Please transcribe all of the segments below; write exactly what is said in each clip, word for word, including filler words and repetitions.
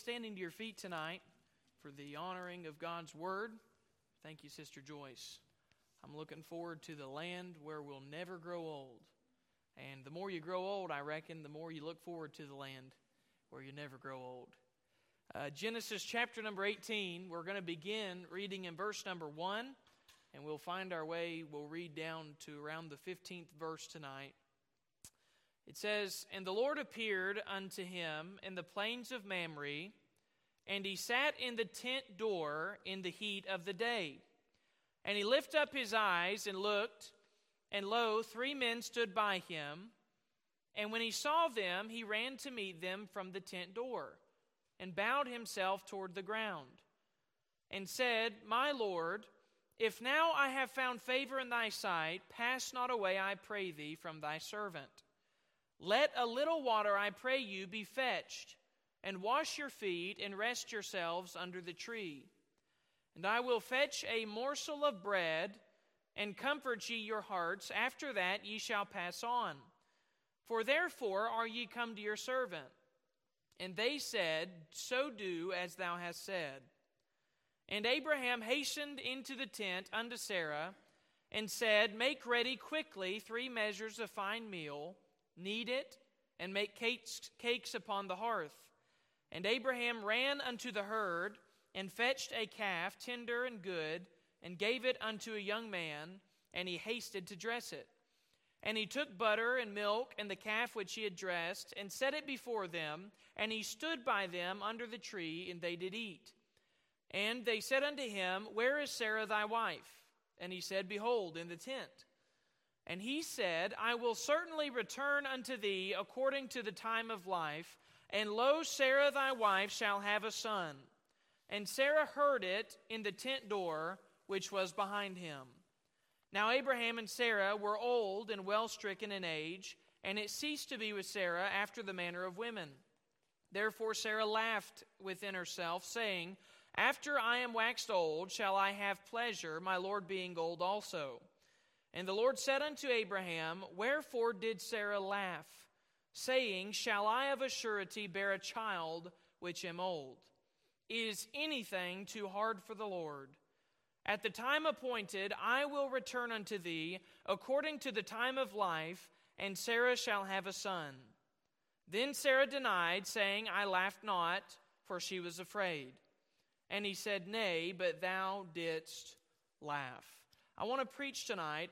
standing to your feet tonight for the honoring of God's Word. Thank you, Sister Joyce. I'm looking forward to the land where we'll never grow old. And the more you grow old, I reckon, the more you look forward to the land where you never grow old. Uh, Genesis chapter number eighteen, we're going to begin reading in verse number one, and we'll find our way, we'll read down to around the fifteenth verse tonight. It says, "And the Lord appeared unto him in the plains of Mamre, and he sat in the tent door in the heat of the day. And he lifted up his eyes and looked, and lo, three men stood by him. And when he saw them, he ran to meet them from the tent door, and bowed himself toward the ground, and said, My Lord, if now I have found favor in thy sight, pass not away, I pray thee, from thy servant. Let a little water, I pray you, be fetched, and wash your feet, and rest yourselves under the tree. And I will fetch a morsel of bread, and comfort ye your hearts. After that ye shall pass on. For therefore are ye come to your servant. And they said, So do as thou hast said. And Abraham hastened into the tent unto Sarah, and said, Make ready quickly three measures of fine meal, knead it, and make cakes, cakes upon the hearth. And Abraham ran unto the herd, and fetched a calf, tender and good, and gave it unto a young man, and he hasted to dress it. And he took butter and milk, and the calf which he had dressed, and set it before them, and he stood by them under the tree, and they did eat. And they said unto him, Where is Sarah thy wife? And he said, Behold, in the tent. And he said, I will certainly return unto thee according to the time of life, and lo, Sarah thy wife shall have a son. And Sarah heard it in the tent door which was behind him. Now Abraham and Sarah were old and well stricken in age, and it ceased to be with Sarah after the manner of women. Therefore Sarah laughed within herself, saying, After I am waxed old, shall I have pleasure, my Lord being old also? And the Lord said unto Abraham, Wherefore did Sarah laugh, saying, Shall I of a surety bear a child which am old? Is anything too hard for the Lord? At the time appointed I will return unto thee according to the time of life, and Sarah shall have a son. Then Sarah denied, saying, I laughed not, for she was afraid. And he said, Nay, but thou didst laugh." I want to preach tonight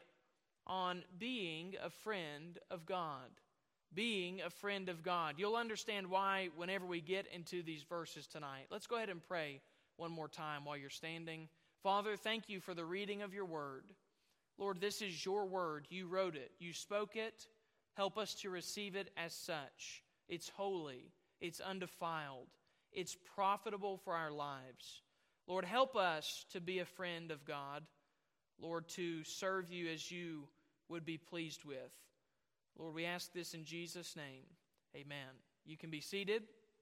on being a friend of God. Being a friend of God. You'll understand why whenever we get into these verses tonight. Let's go ahead and pray one more time while you're standing. Father, thank you for the reading of your word. Lord, this is your word. You wrote it. You spoke it. Help us to receive it as such. It's holy. It's undefiled. It's profitable for our lives. Lord, help us to be a friend of God. Lord, to serve you as you would be pleased with. Lord, we ask this in Jesus' name. Amen. You can be seated.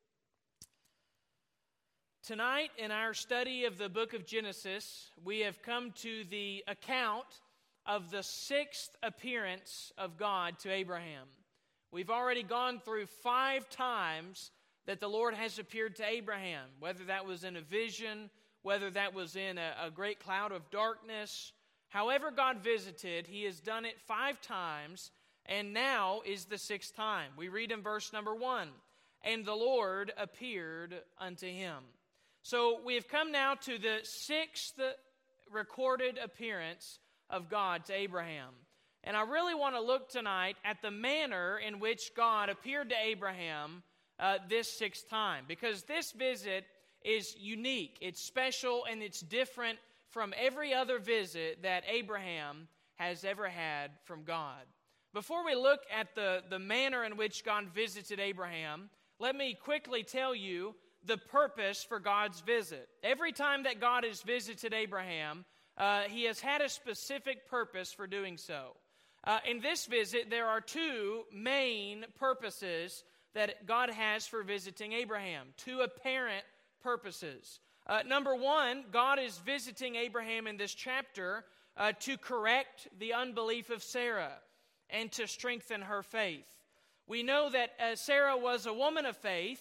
Tonight, in our study of the book of Genesis, we have come to the account of the sixth appearance of God to Abraham. We've already gone through five times that the Lord has appeared to Abraham, whether that was in a vision, whether that was in a, a great cloud of darkness. However God visited, he has done it five times, and now is the sixth time. We read in verse number one, "And the Lord appeared unto him." So we have come now to the sixth recorded appearance of God to Abraham. And I really want to look tonight at the manner in which God appeared to Abraham uh, this sixth time. Because this visit is unique, it's special, and it's different from every other visit that Abraham has ever had from God. Before we look at the, the manner in which God visited Abraham, let me quickly tell you the purpose for God's visit. Every time that God has visited Abraham, uh, he has had a specific purpose for doing so. Uh, in this visit, there are two main purposes that God has for visiting Abraham, two apparent purposes. Uh, number one, God is visiting Abraham in this chapter uh, to correct the unbelief of Sarah and to strengthen her faith. We know that uh, Sarah was a woman of faith,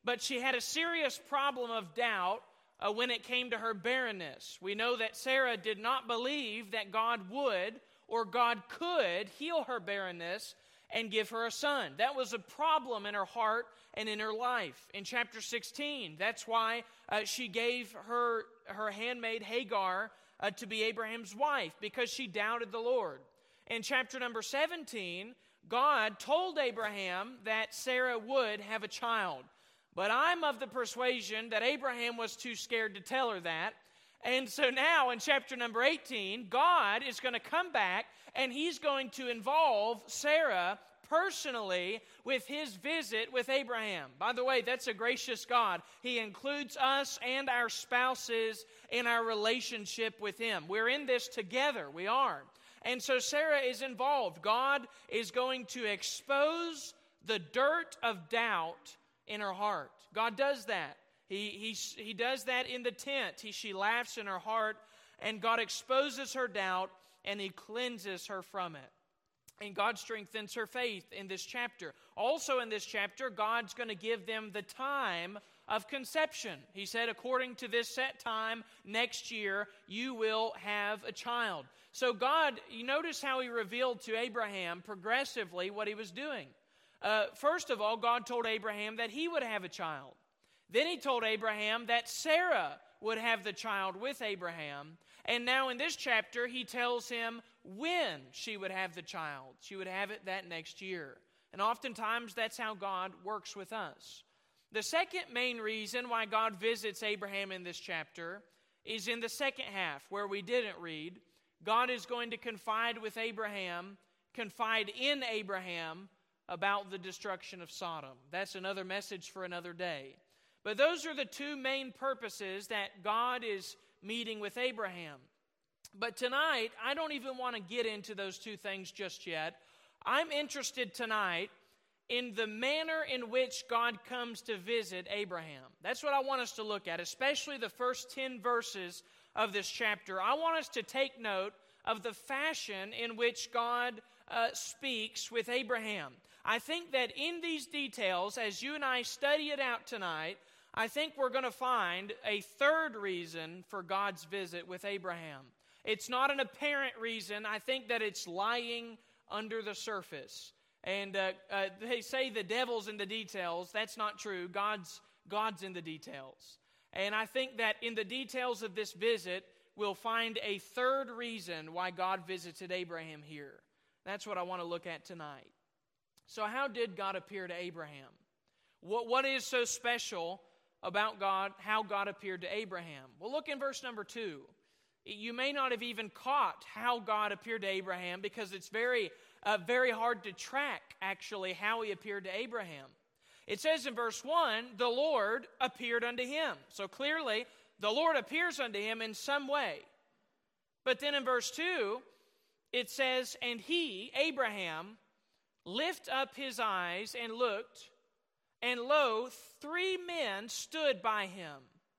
but she had a serious problem of doubt uh, when it came to her barrenness. We know that Sarah did not believe that God would or God could heal her barrenness and give her a son. That was a problem in her heart and in her life. In chapter sixteen, that's why uh, she gave her, her handmaid Hagar uh, to be Abraham's wife, because she doubted the Lord. In chapter number seventeen, God told Abraham that Sarah would have a child. But I'm of the persuasion that Abraham was too scared to tell her that. And so now in chapter number eighteen, God is going to come back and he's going to involve Sarah personally with his visit with Abraham. By the way, that's a gracious God. He includes us and our spouses in our relationship with him. We're in this together. We are. And so Sarah is involved. God is going to expose the dirt of doubt in her heart. God does that. He, he, he does that in the tent. He, she laughs in her heart, and God exposes her doubt, and he cleanses her from it. And God strengthens her faith in this chapter. Also in this chapter, God's going to give them the time of conception. He said, according to this set time, next year, you will have a child. So God, you notice how he revealed to Abraham progressively what he was doing. Uh, first of all, God told Abraham that he would have a child. Then he told Abraham that Sarah would have the child with Abraham. And now in this chapter, he tells him when she would have the child. She would have it that next year. And oftentimes, that's how God works with us. The second main reason why God visits Abraham in this chapter is in the second half, where we didn't read. God is going to confide with Abraham, confide in Abraham about the destruction of Sodom. That's another message for another day. But those are the two main purposes that God is meeting with Abraham. But tonight, I don't even want to get into those two things just yet. I'm interested tonight in the manner in which God comes to visit Abraham. That's what I want us to look at, especially the first ten verses of this chapter. I want us to take note of the fashion in which God uh, speaks with Abraham. I think that in these details, as you and I study it out tonight, I think we're going to find a third reason for God's visit with Abraham. It's not an apparent reason. I think that it's lying under the surface. And uh, uh, they say the devil's in the details. That's not true. God's, God's in the details. And I think that in the details of this visit, we'll find a third reason why God visited Abraham here. That's what I want to look at tonight. So how did God appear to Abraham? What, what is so special about God, how God appeared to Abraham? Well, look in verse number two. You may not have even caught how God appeared to Abraham, because it's very, uh, very hard to track, actually, how he appeared to Abraham. It says in verse one, the Lord appeared unto him. So clearly, the Lord appears unto him in some way. But then in verse two, it says, and he, Abraham, lift up his eyes and looked, and lo, three men stood by him.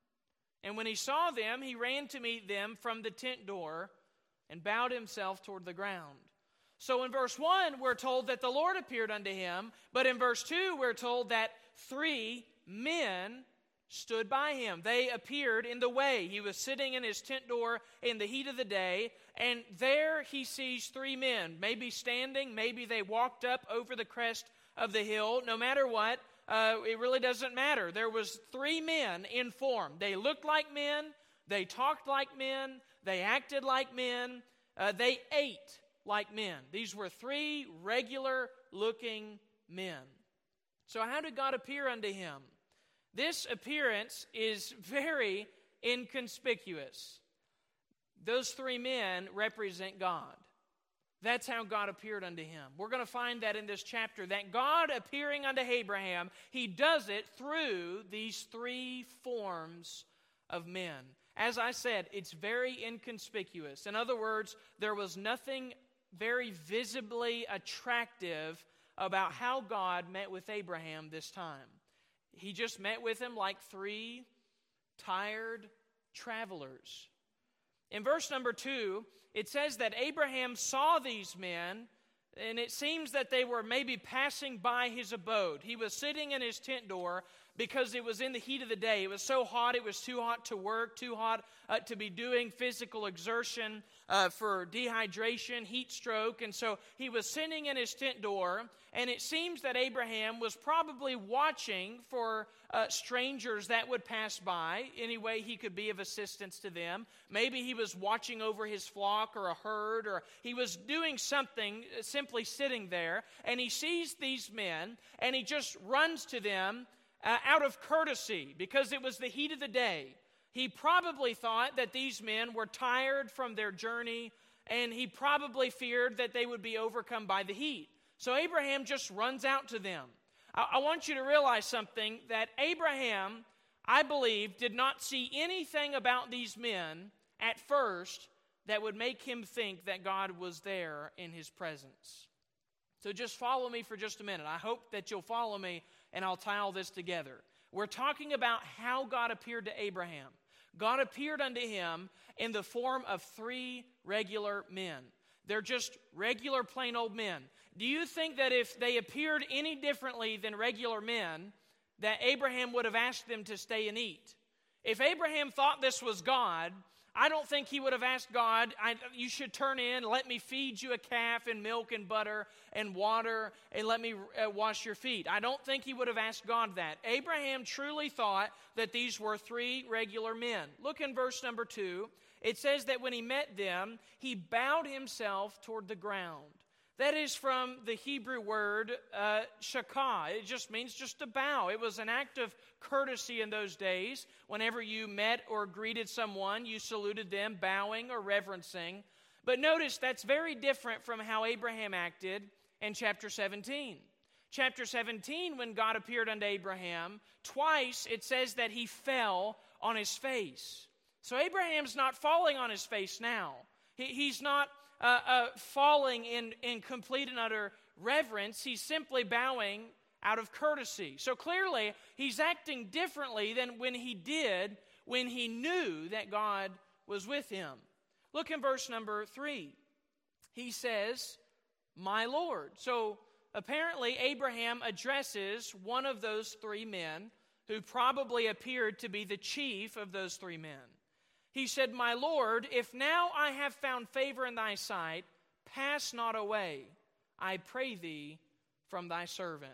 And when he saw them, he ran to meet them from the tent door and bowed himself toward the ground. So in verse one, we're told that the Lord appeared unto him. But in verse two, we're told that three men stood by him. They appeared in the way. He was sitting in his tent door in the heat of the day, and there he sees three men, maybe standing, maybe they walked up over the crest of the hill. No matter what, uh, it really doesn't matter. There was three men in form. They looked like men, they talked like men, they acted like men, uh, they ate like men. These were three regular-looking men. So how did God appear unto him? This appearance is very inconspicuous. Those three men represent God. That's how God appeared unto him. We're going to find that in this chapter, that God appearing unto Abraham, he does it through these three forms of men. As I said, it's very inconspicuous. In other words, there was nothing very visibly attractive about how God met with Abraham this time. He just met with him like three tired travelers. In verse number two, it says that Abraham saw these men, and it seems that they were maybe passing by his abode. He was sitting in his tent door, because it was in the heat of the day. It was so hot, it was too hot to work, too hot uh, to be doing physical exertion uh, for dehydration, heat stroke. And so he was sitting in his tent door, and it seems that Abraham was probably watching for uh, strangers that would pass by, any way he could be of assistance to them. Maybe he was watching over his flock or a herd, or he was doing something, simply sitting there, and he sees these men, and he just runs to them uh, out of courtesy, because it was the heat of the day. He probably thought that these men were tired from their journey, and he probably feared that they would be overcome by the heat. So Abraham just runs out to them. I, I want you to realize something, that Abraham, I believe, did not see anything about these men at first that would make him think that God was there in his presence. So just follow me for just a minute. I hope that you'll follow me, and I'll tie all this together. We're talking about how God appeared to Abraham. God appeared unto him in the form of three regular men. They're just regular, plain old men. Do you think that if they appeared any differently than regular men, that Abraham would have asked them to stay and eat? If Abraham thought this was God, I don't think he would have asked God, I, you should turn in, let me feed you a calf and milk and butter and water, and let me uh, wash your feet. I don't think he would have asked God that. Abraham truly thought that these were three regular men. Look in verse number two. It says that when he met them, he bowed himself toward the ground. That is from the Hebrew word uh, shakah. It just means just to bow. It was an act of courtesy in those days. Whenever you met or greeted someone, you saluted them, bowing or reverencing. But notice that's very different from how Abraham acted in chapter seventeen. Chapter seventeen, when God appeared unto Abraham, twice it says that he fell on his face. So Abraham's not falling on his face now. He, he's not uh, uh, falling in, in complete and utter reverence. He's simply bowing out of courtesy. So clearly, he's acting differently than when he did when he knew that God was with him. Look in verse number three. He says, my Lord. So apparently, Abraham addresses one of those three men who probably appeared to be the chief of those three men. He said, my Lord, if now I have found favor in thy sight, pass not away, I pray thee, from thy servant.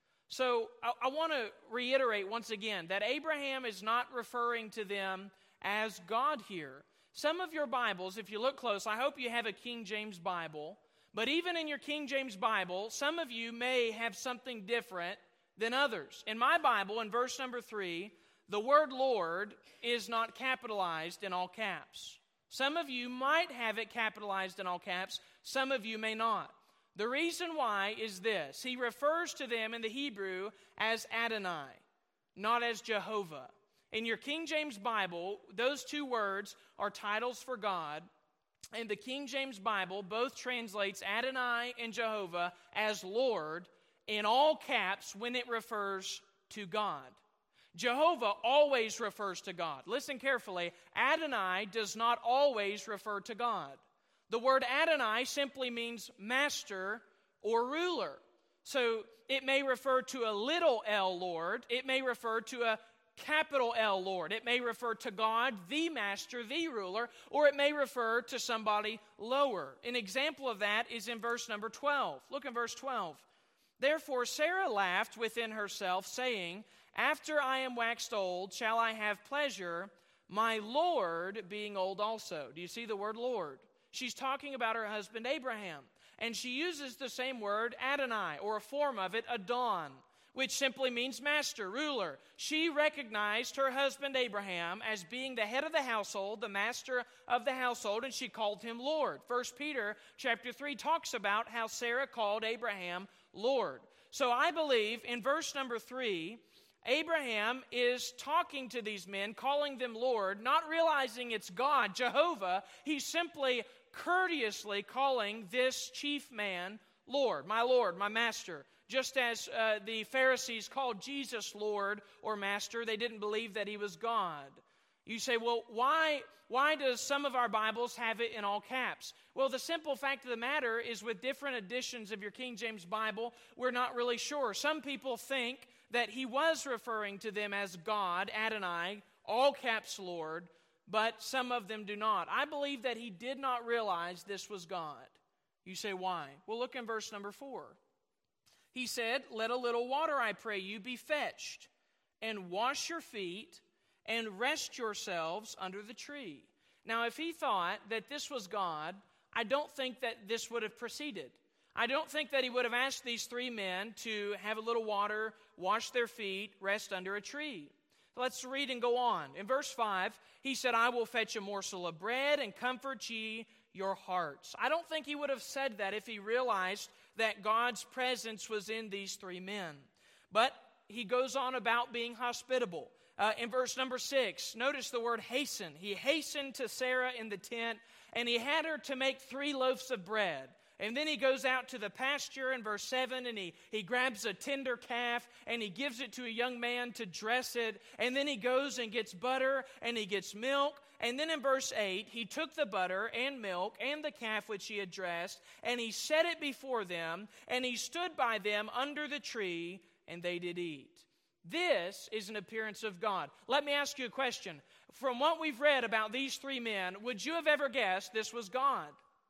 So I, I want to reiterate once again that Abraham is not referring to them as God here. Some of your Bibles, if you look close, I hope you have a King James Bible, but even in your King James Bible, some of you may have something different than others. In my Bible, in verse number three, the word Lord is not capitalized in all caps. Some of you might have it capitalized in all caps. Some of you may not. The reason why is this. He refers to them in the Hebrew as Adonai, not as Jehovah. In your King James Bible, those two words are titles for God. And the King James Bible both translates Adonai and Jehovah as Lord in all caps when it refers to God. Jehovah always refers to God. Listen carefully. Adonai does not always refer to God. The word Adonai simply means master or ruler. So it may refer to a little L Lord. It may refer to a capital L Lord. It may refer to God, the master, the ruler, or it may refer to somebody lower. An example of that is in verse number twelve. Look in verse twelve. Therefore Sarah laughed within herself, saying, after I am waxed old, shall I have pleasure, my Lord being old also. Do you see the word Lord? She's talking about her husband Abraham. And she uses the same word Adonai, or a form of it, Adon, which simply means master, ruler. She recognized her husband Abraham as being the head of the household, the master of the household, and she called him Lord. First Peter chapter three talks about how Sarah called Abraham Lord. So I believe in verse number three, Abraham is talking to these men, calling them Lord, not realizing it's God, Jehovah. He's simply courteously calling this chief man Lord, my Lord, my master. Just as uh, the Pharisees called Jesus Lord or master, they didn't believe that he was God. You say, well, why, why does some of our Bibles have it in all caps? Well, the simple fact of the matter is with different editions of your King James Bible, we're not really sure. Some people think that he was referring to them as God, Adonai, all caps Lord, but some of them do not. I believe that he did not realize this was God. You say, why? Well, look in verse number four. He said, let a little water, I pray you, be fetched, and wash your feet, and rest yourselves under the tree. Now, if he thought that this was God, I don't think that this would have proceeded. I don't think that he would have asked these three men to have a little water, wash their feet, rest under a tree. Let's read and go on. In verse five, he said, I will fetch a morsel of bread and comfort ye your hearts. I don't think he would have said that if he realized that God's presence was in these three men. But he goes on about being hospitable. Uh, in verse number six, notice the word hasten. He hastened to Sarah in the tent, and he had her to make three loaves of bread. And then he goes out to the pasture in verse seven, and he, he grabs a tender calf, and he gives it to a young man to dress it. And then he goes and gets butter, and he gets milk. And then in verse eight, he took the butter and milk and the calf which he had dressed, and he set it before them, and he stood by them under the tree, and they did eat. This is an appearance of God. Let me ask you a question. From what we've read about these three men, would you have ever guessed this was God?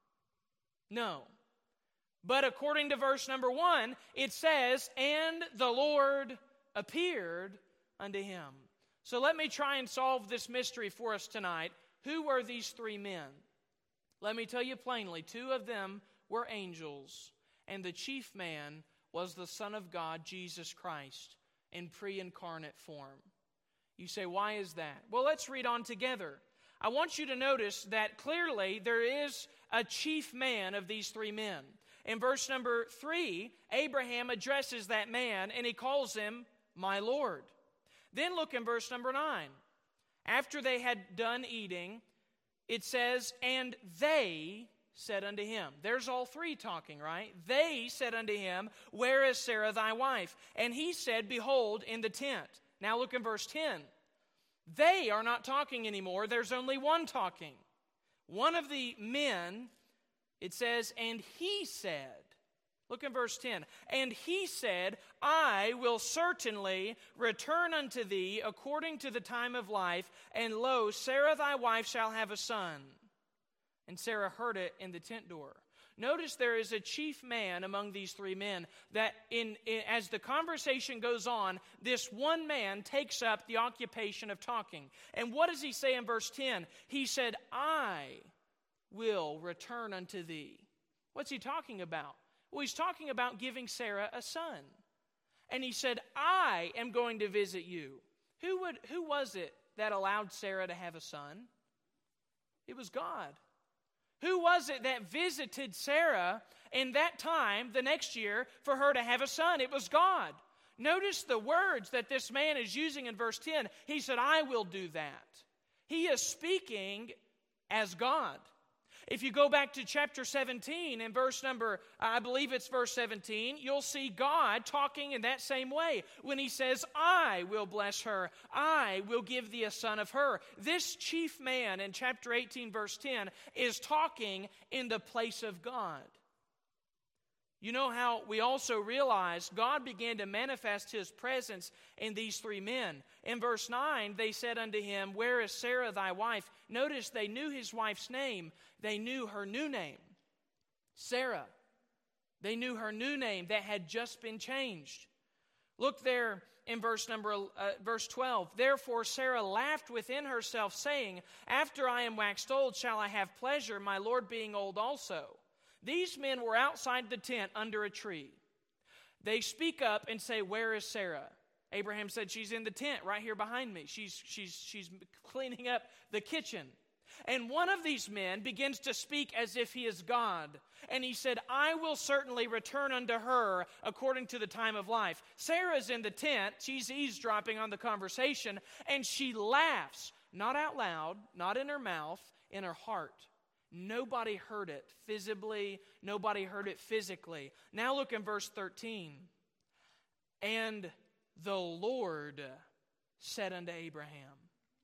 No. But according to verse number one, it says, and the Lord appeared unto him. So let me try and solve this mystery for us tonight. Who were these three men? Let me tell you plainly, two of them were angels, and the chief man was the Son of God, Jesus Christ, in pre-incarnate form. You say, why is that? Well, let's read on together. I want you to notice that clearly there is a chief man of these three men. In verse number three, Abraham addresses that man, and he calls him my Lord. Then look in verse number nine. After they had done eating, it says, and they said unto him. There's all three talking, right? They said unto him, where is Sarah thy wife? And he said, behold, in the tent. Now look in verse ten. They are not talking anymore. There's only one talking. One of the men, it says, and he said, look in verse ten, and he said, I will certainly return unto thee according to the time of life, and lo, Sarah thy wife shall have a son. And Sarah heard it in the tent door. Notice there is a chief man among these three men that in, in as the conversation goes on, this one man takes up the occupation of talking. And what does he say in verse ten? He said, I will return unto thee. What's he talking about? Well, he's talking about giving Sarah a son. And he said, I am going to visit you. Who would? Who was it that allowed Sarah to have a son? It was God. Who was it that visited Sarah in that time, the next year, for her to have a son? It was God. Notice the words that this man is using in verse ten. He said, I will do that. He is speaking as God. If you go back to chapter seventeen and verse number, I believe it's verse seventeen, you'll see God talking in that same way when he says, I will bless her. I will give thee a son of her. This chief man in chapter eighteen, verse ten, is talking in the place of God. You know how we also realize God began to manifest his presence in these three men. In verse nine, they said unto him, where is Sarah thy wife? Notice they knew his wife's name. They knew her new name, Sarah. They knew her new name that had just been changed. Look there in verse number uh, verse twelve. Therefore Sarah laughed within herself, saying, after I am waxed old, shall I have pleasure, my Lord being old also? These men were outside the tent under a tree. They speak up and say, where is Sarah? Abraham said, she's in the tent right here behind me. She's, she's, she's cleaning up the kitchen. And one of these men begins to speak as if he is God. And he said, I will certainly return unto her according to the time of life. Sarah's in the tent. She's eavesdropping on the conversation. And she laughs, not out loud, not in her mouth, in her heart. Nobody heard it visibly. Nobody heard it physically. Now look in verse thirteen. And the Lord said unto Abraham.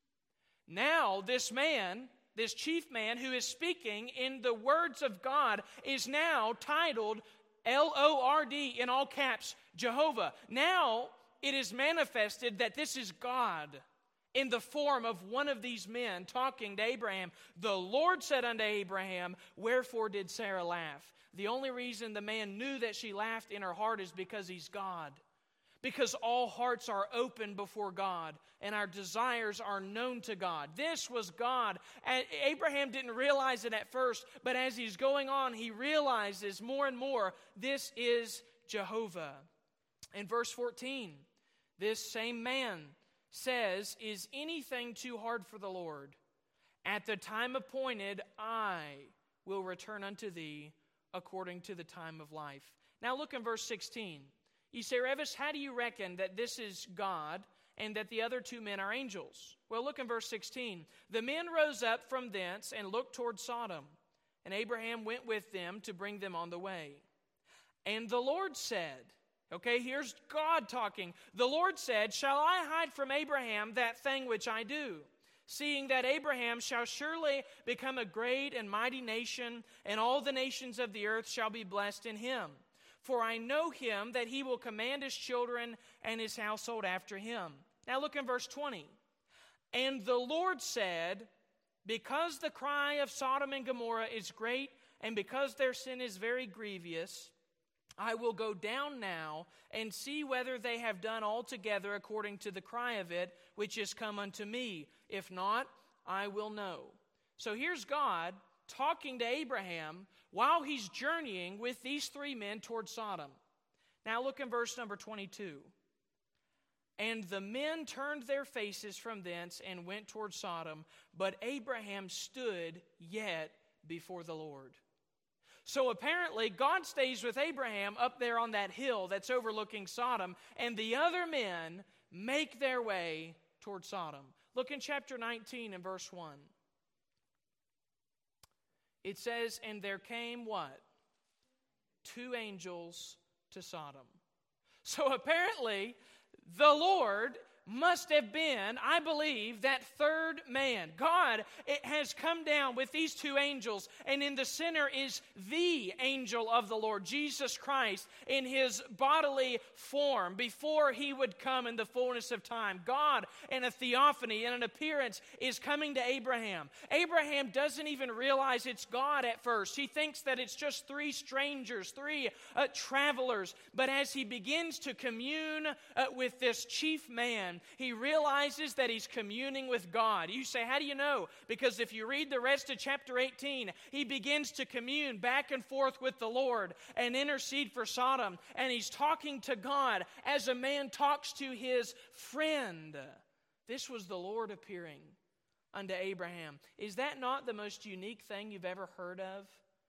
Now this man, this chief man who is speaking in the words of God, is now titled L O R D in all caps, Jehovah. Now it is manifested that this is God in the form of one of these men talking to Abraham. The Lord said unto Abraham, wherefore did Sarah laugh? The only reason the man knew that she laughed in her heart is because he's God. Because all hearts are open before God and our desires are known to God. This was God. And Abraham didn't realize it at first, but as he's going on, he realizes more and more this is Jehovah. In verse fourteen, this same man says, is anything too hard for the Lord? At the time appointed, I will return unto thee according to the time of life. Now look in verse sixteen. You say, Revis, how do you reckon that this is God and that the other two men are angels? Well, look in verse sixteen. The men rose up from thence and looked toward Sodom, and Abraham went with them to bring them on the way. And the Lord said, okay, here's God talking. The Lord said, shall I hide from Abraham that thing which I do? Seeing that Abraham shall surely become a great and mighty nation, and all the nations of the earth shall be blessed in him. For I know him, that he will command his children and his household after him. Now look in verse twenty. And the Lord said, because the cry of Sodom and Gomorrah is great, and because their sin is very grievous, I will go down now and see whether they have done altogether according to the cry of it, which is come unto me. If not, I will know. So here's God talking to Abraham while he's journeying with these three men toward Sodom. Now look in verse number twenty-two. And the men turned their faces from thence and went toward Sodom, but Abraham stood yet before the Lord. So apparently God stays with Abraham up there on that hill that's overlooking Sodom, and the other men make their way toward Sodom. Look in chapter nineteen and verse one. It says, and there came what? Two angels to Sodom. So apparently, the Lord must have been, I believe, that third man. God it has come down with these two angels, and in the center is the angel of the Lord, Jesus Christ, in his bodily form before he would come in the fullness of time. God in a theophany, in an appearance, is coming to Abraham. Abraham doesn't even realize it's God at first. He thinks that it's just three strangers, three uh, travelers. But as he begins to commune uh, with this chief man, he realizes that he's communing with God. You say, how do you know? Because if you read the rest of chapter eighteen, he begins to commune back and forth with the Lord and intercede for Sodom. And he's talking to God as a man talks to his friend. This was the Lord appearing unto Abraham. Is that not the most unique thing you've ever heard of?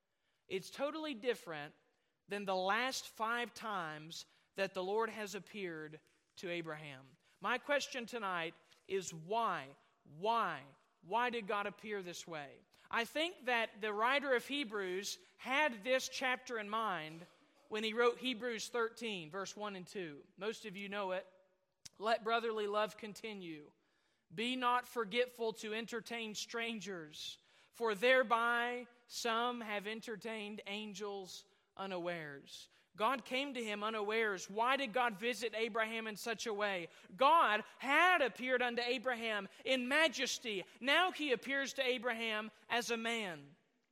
It's totally different than the last five times that the Lord has appeared to Abraham. My question tonight is why? Why? Why did God appear this way? I think that the writer of Hebrews had this chapter in mind when he wrote Hebrews thirteen, verse one and two. Most of you know it. Let brotherly love continue. Be not forgetful to entertain strangers, for thereby some have entertained angels unawares. God came to him unawares. Why did God visit Abraham in such a way? God had appeared unto Abraham in majesty. Now he appears to Abraham as a man.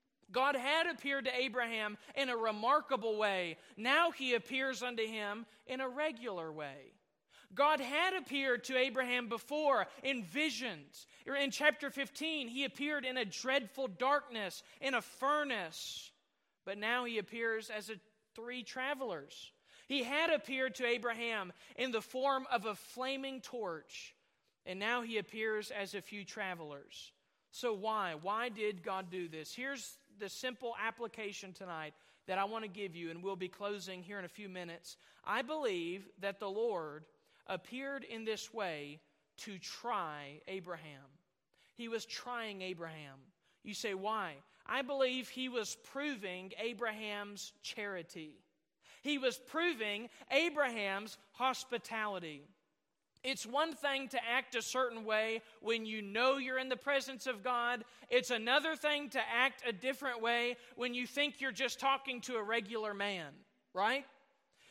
God had appeared to Abraham in a remarkable way. Now he appears unto him in a regular way. God had appeared to Abraham before in visions. In chapter fifteen, he appeared in a dreadful darkness, in a furnace. But now he appears as a three travelers. He had appeared to Abraham in the form of a flaming torch, and now he appears as a few travelers. So why? Why did God do this? Here's the simple application tonight that I want to give you, and we'll be closing here in a few minutes. I believe that the Lord appeared in this way to try Abraham. He was trying Abraham. You say, why? I believe he was proving Abraham's charity. He was proving Abraham's hospitality. It's one thing to act a certain way when you know you're in the presence of God. It's another thing to act a different way when you think you're just talking to a regular man, right?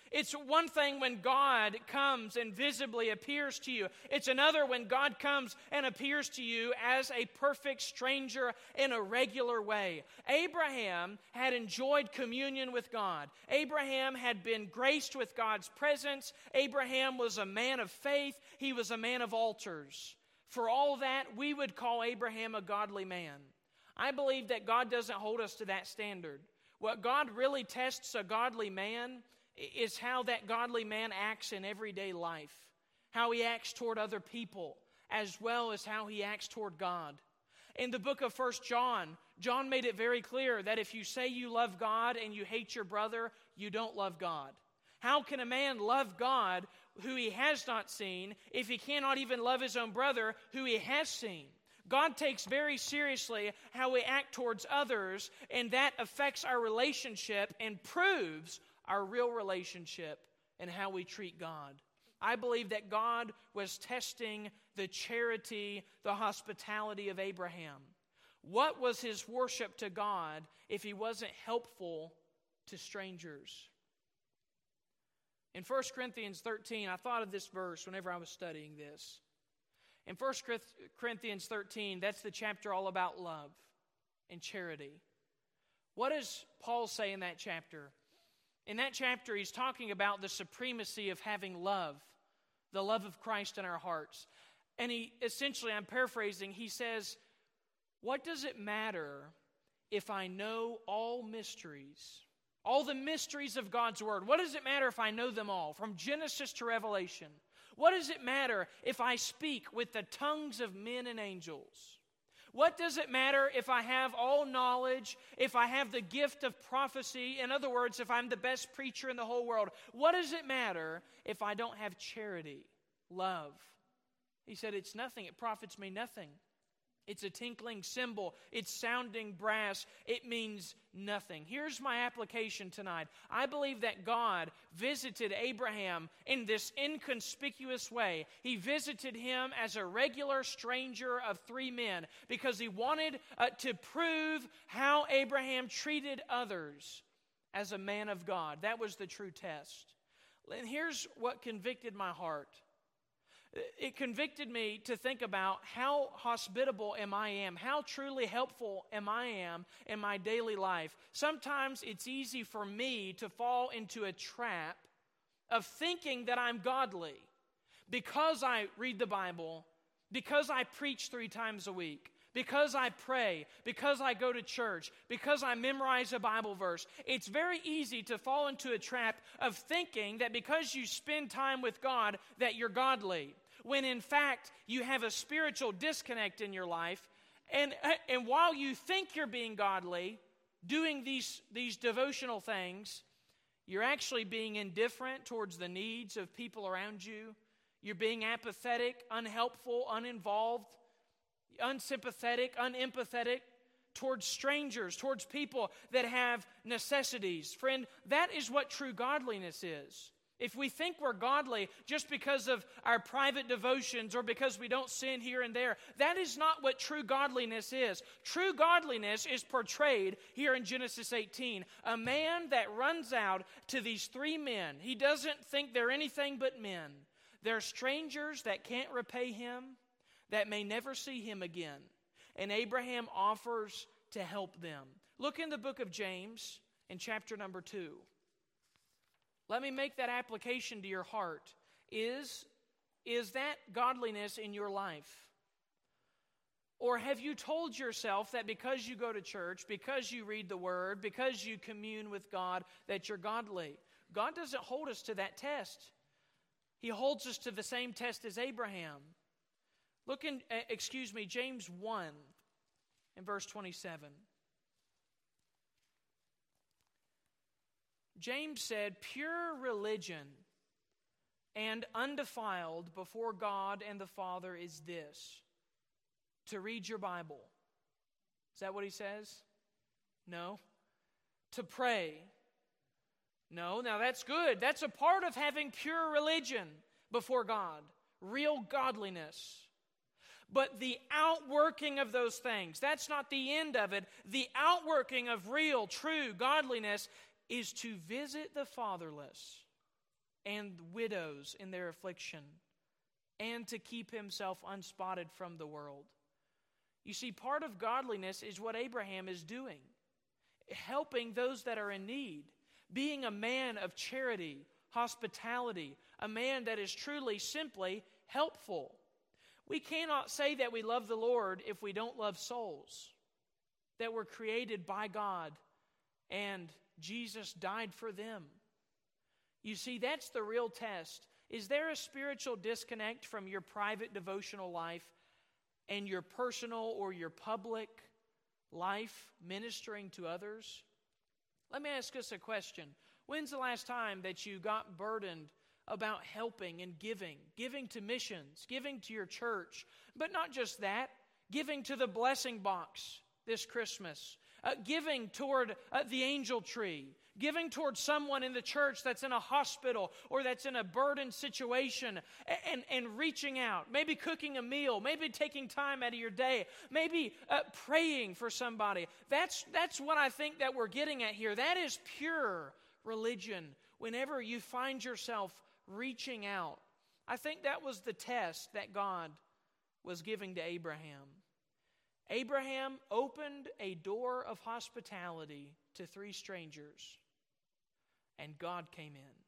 It's one thing when God comes and visibly appears to you. It's another when God comes and appears to you as a perfect stranger in a regular way. Abraham had enjoyed communion with God. Abraham had been graced with God's presence. Abraham was a man of faith. He was a man of altars. For all that, we would call Abraham a godly man. I believe that God doesn't hold us to that standard. What God really tests a godly man is how that godly man acts in everyday life, how he acts toward other people, as well as how he acts toward God. In the book of First John, John made it very clear that if you say you love God and you hate your brother, you don't love God. How can a man love God who he has not seen if he cannot even love his own brother who he has seen? God takes very seriously how we act towards others, and that affects our relationship and proves our real relationship and how we treat God. I believe that God was testing the charity, the hospitality of Abraham. What was his worship to God if he wasn't helpful to strangers? In First Corinthians thirteen, I thought of this verse whenever I was studying this. In First Corinthians thirteen, that's the chapter all about love and charity. What does Paul say in that chapter? In that chapter, he's talking about the supremacy of having love, the love of Christ in our hearts. And he essentially, I'm paraphrasing, he says, what does it matter if I know all mysteries, all the mysteries of God's Word? What does it matter if I know them all, from Genesis to Revelation? What does it matter if I speak with the tongues of men and angels? What does it matter if I have all knowledge, if I have the gift of prophecy? In other words, if I'm the best preacher in the whole world. What does it matter if I don't have charity, love? He said, it's nothing. It profits me nothing. It's a tinkling cymbal. It's sounding brass. It means nothing. Here's my application tonight. I believe that God visited Abraham in this inconspicuous way. He visited him as a regular stranger of three men because he wanted uh, to prove how Abraham treated others as a man of God. That was the true test. And here's what convicted my heart. It convicted me to think about how hospitable am I am, how truly helpful am I am in my daily life. Sometimes it's easy for me to fall into a trap of thinking that I'm godly because I read the Bible, because I preach three times a week, because I pray, because I go to church, because I memorize a Bible verse. It's very easy to fall into a trap of thinking that because you spend time with God that you're godly, when in fact you have a spiritual disconnect in your life. And, and while you think you're being godly, doing these, these devotional things, you're actually being indifferent towards the needs of people around you. You're being apathetic, unhelpful, uninvolved, unsympathetic, unempathetic towards strangers, towards people that have necessities. Friend, that is what true godliness is. If we think we're godly just because of our private devotions or because we don't sin here and there, that is not what true godliness is. True godliness is portrayed here in Genesis eighteen. A man that runs out to these three men. He doesn't think they're anything but men. They're strangers that can't repay him, that may never see him again. And Abraham offers to help them. Look in the book of James in chapter number two. Let me make that application to your heart. Is, is that godliness in your life? Or have you told yourself that because you go to church, because you read the Word, because you commune with God, that you're godly? God doesn't hold us to that test. He holds us to the same test as Abraham. Look in, excuse me, James one in verse twenty-seven. James said, pure religion and undefiled before God and the Father is this, to read your Bible. Is that what he says? No. To pray. No. Now that's good. That's a part of having pure religion before God. Real godliness. But the outworking of those things, that's not the end of it. The outworking of real, true godliness is to visit the fatherless and widows in their affliction, and to keep himself unspotted from the world. You see, part of godliness is what Abraham is doing, helping those that are in need, being a man of charity, hospitality, a man that is truly, simply helpful. We cannot say that we love the Lord if we don't love souls that were created by God and Jesus died for them. You see, that's the real test. Is there a spiritual disconnect from your private devotional life and your personal or your public life ministering to others? Let me ask us a question. When's the last time that you got burdened about helping and giving, giving to missions, giving to your church, but not just that, giving to the blessing box this Christmas, uh, giving toward uh, the angel tree, giving toward someone in the church that's in a hospital or that's in a burdened situation, and, and reaching out, maybe cooking a meal, maybe taking time out of your day, maybe uh, praying for somebody. That's, that's what I think that we're getting at here. That is pure religion. Whenever you find yourself reaching out, I think that was the test that God was giving to Abraham. Abraham opened a door of hospitality to three strangers, and God came in.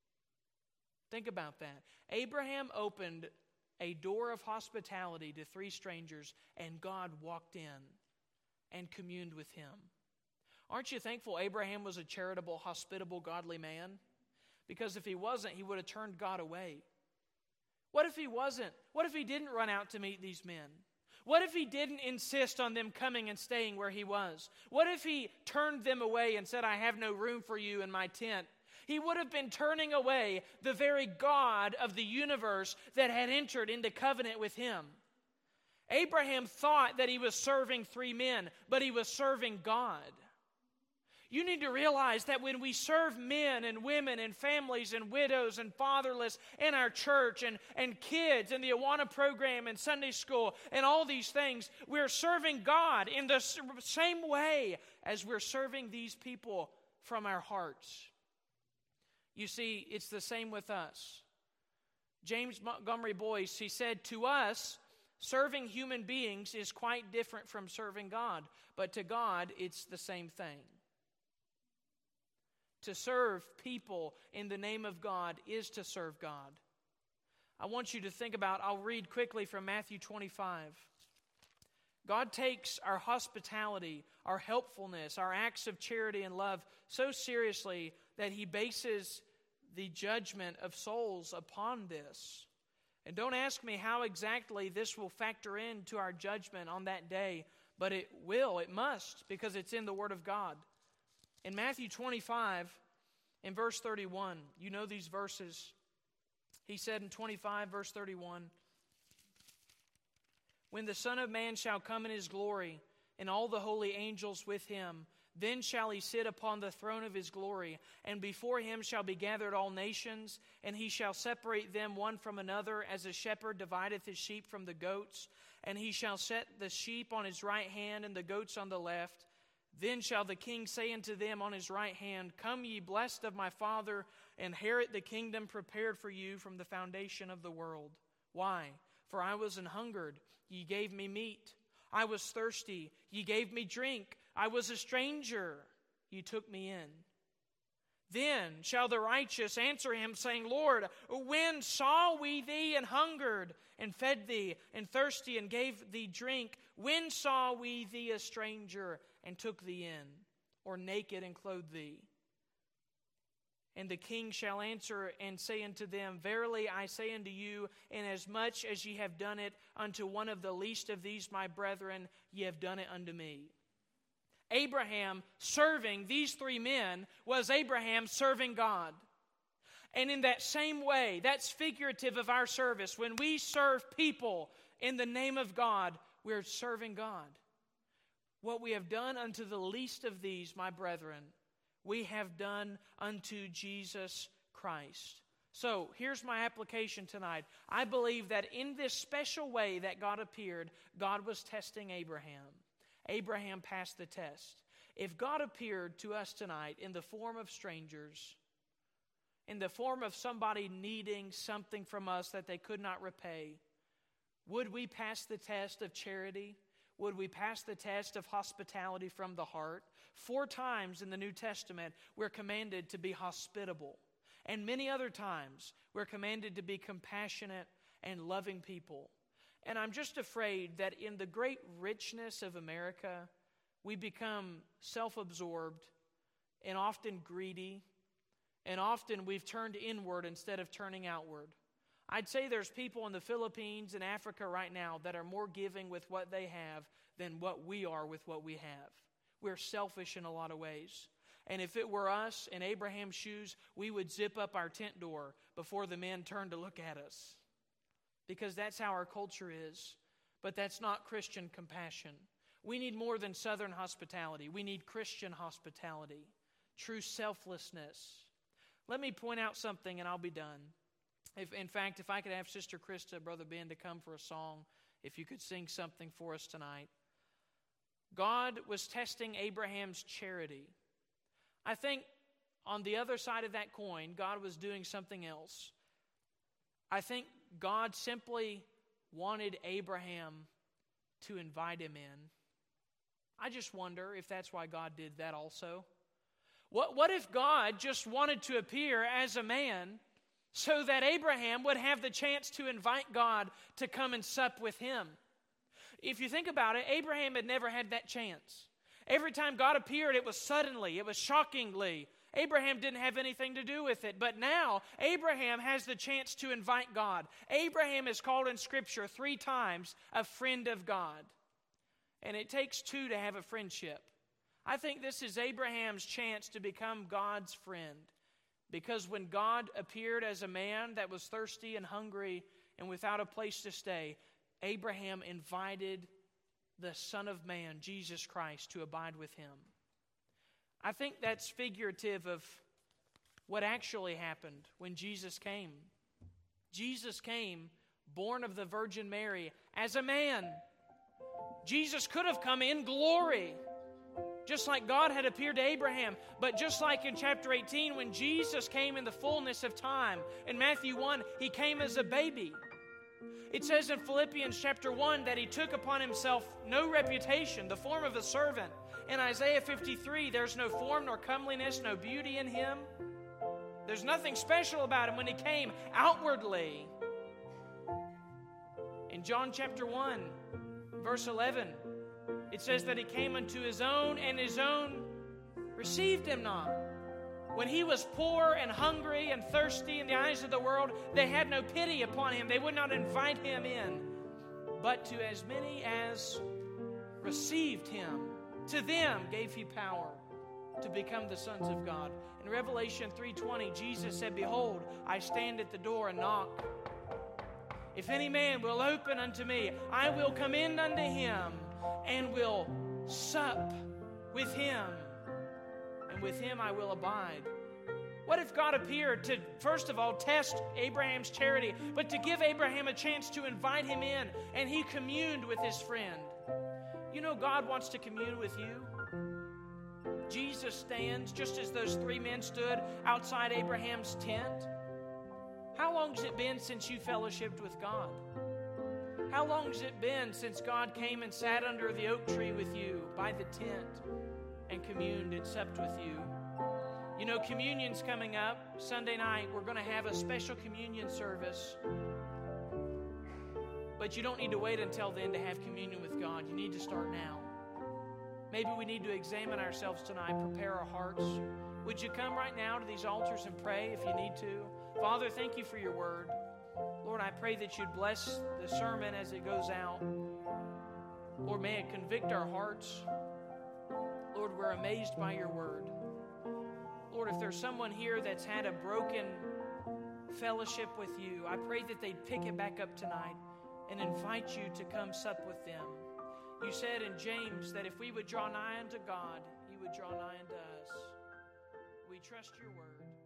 Think about that. Abraham opened a door of hospitality to three strangers, and God walked in and communed with him. Aren't you thankful Abraham was a charitable, hospitable, godly man? Because if he wasn't, he would have turned God away. What if he wasn't? What if he didn't run out to meet these men? What if he didn't insist on them coming and staying where he was? What if he turned them away and said, I have no room for you in my tent? He would have been turning away the very God of the universe that had entered into covenant with him. Abraham thought that he was serving three men, but he was serving God. You need to realize that when we serve men and women and families and widows and fatherless in our church and, and kids and the Awana program and Sunday school and all these things, we're serving God in the same way as we're serving these people from our hearts. You see, it's the same with us. James Montgomery Boyce, he said, to us, serving human beings is quite different from serving God, but to God, it's the same thing. To serve people in the name of God is to serve God. I want you to think about, I'll read quickly from Matthew twenty-five. God takes our hospitality, our helpfulness, our acts of charity and love so seriously that he bases the judgment of souls upon this. And don't ask me how exactly this will factor into our judgment on that day, but it will, it must, because it's in the Word of God. In Matthew twenty-five, in verse thirty-one, you know these verses. He said in twenty-five, verse thirty-one, when the Son of Man shall come in his glory, and all the holy angels with him, then shall he sit upon the throne of his glory, and before him shall be gathered all nations, and he shall separate them one from another, as a shepherd divideth his sheep from the goats, and he shall set the sheep on his right hand and the goats on the left. Then shall the king say unto them on his right hand, come ye blessed of my Father, inherit the kingdom prepared for you from the foundation of the world. Why? For I was an hungered, ye gave me meat. I was thirsty, ye gave me drink. I was a stranger, ye took me in. Then shall the righteous answer him, saying, Lord, when saw we thee and hungered, and fed thee, and thirsty, and gave thee drink? When saw we thee a stranger, and took thee in, or naked, and clothed thee? And the king shall answer and say unto them, verily I say unto you, inasmuch as ye have done it unto one of the least of these my brethren, ye have done it unto me. Abraham serving these three men was Abraham serving God. And in that same way, that's figurative of our service. When we serve people in the name of God, we're serving God. What we have done unto the least of these, my brethren, we have done unto Jesus Christ. So here's my application tonight. I believe that in this special way that God appeared, God was testing Abraham. Abraham passed the test. If God appeared to us tonight in the form of strangers, in the form of somebody needing something from us that they could not repay, would we pass the test of charity? Would we pass the test of hospitality from the heart? Four times in the New Testament, we're commanded to be hospitable. And many other times, we're commanded to be compassionate and loving people. And I'm just afraid that in the great richness of America, we become self-absorbed and often greedy, and often we've turned inward instead of turning outward. I'd say there's people in the Philippines and Africa right now that are more giving with what they have than what we are with what we have. We're selfish in a lot of ways. And if it were us in Abraham's shoes, we would zip up our tent door before the men turned to look at us. Because that's how our culture is. But that's not Christian compassion. We need more than Southern hospitality. We need Christian hospitality. True selflessness. Let me point out something and I'll be done. If, in fact, if I could have Sister Krista, Brother Ben, to come for a song, if you could sing something for us tonight. God was testing Abraham's charity. I think on the other side of that coin, God was doing something else. I think God simply wanted Abraham to invite him in. I just wonder if that's why God did that also. What, what if God just wanted to appear as a man so that Abraham would have the chance to invite God to come and sup with him? If you think about it, Abraham had never had that chance. Every time God appeared, it was suddenly, it was shockingly. Abraham didn't have anything to do with it. But now, Abraham has the chance to invite God. Abraham is called in Scripture three times a friend of God. And it takes two to have a friendship. I think this is Abraham's chance to become God's friend. Because when God appeared as a man that was thirsty and hungry and without a place to stay, Abraham invited the Son of Man, Jesus Christ, to abide with him. I think that's figurative of what actually happened when Jesus came. Jesus came, born of the Virgin Mary, as a man. Jesus could have come in glory, just like God had appeared to Abraham. But just like in chapter eighteen, when Jesus came in the fullness of time, in Matthew one, he came as a baby. It says in Philippians chapter one that he took upon himself no reputation, the form of a servant. In Isaiah fifty-three, there's no form nor comeliness, no beauty in him. There's nothing special about him when he came outwardly. In John chapter one, verse eleven, it says that he came unto his own, and his own received him not. When he was poor and hungry and thirsty in the eyes of the world, they had no pity upon him. They would not invite him in. But to as many as received him, to them gave he power to become the sons of God. In Revelation three twenty, Jesus said, Behold, I stand at the door and knock. If any man will open unto me, I will come in unto him and will sup with him, and with him I will abide. What if God appeared to, first of all, test Abraham's charity, but to give Abraham a chance to invite him in, and he communed with his friend? You know, God wants to commune with you. Jesus stands just as those three men stood outside Abraham's tent. How long has it been since you fellowshiped with God? How long has it been since God came and sat under the oak tree with you by the tent and communed and supped with you? You know, communion's coming up. Sunday night, we're going to have a special communion service. But you don't need to wait until then to have communion with God. You need to start now. Maybe we need to examine ourselves tonight, prepare our hearts. Would you come right now to these altars and pray if you need to? Father, thank you for your word. Lord, I pray that you'd bless the sermon as it goes out. Lord, may it convict our hearts. Lord, we're amazed by your word. Lord, if there's someone here that's had a broken fellowship with you, I pray that they'd pick it back up tonight and invite you to come sup with them. You said in James that if we would draw nigh unto God, he would draw nigh unto us. We trust your word.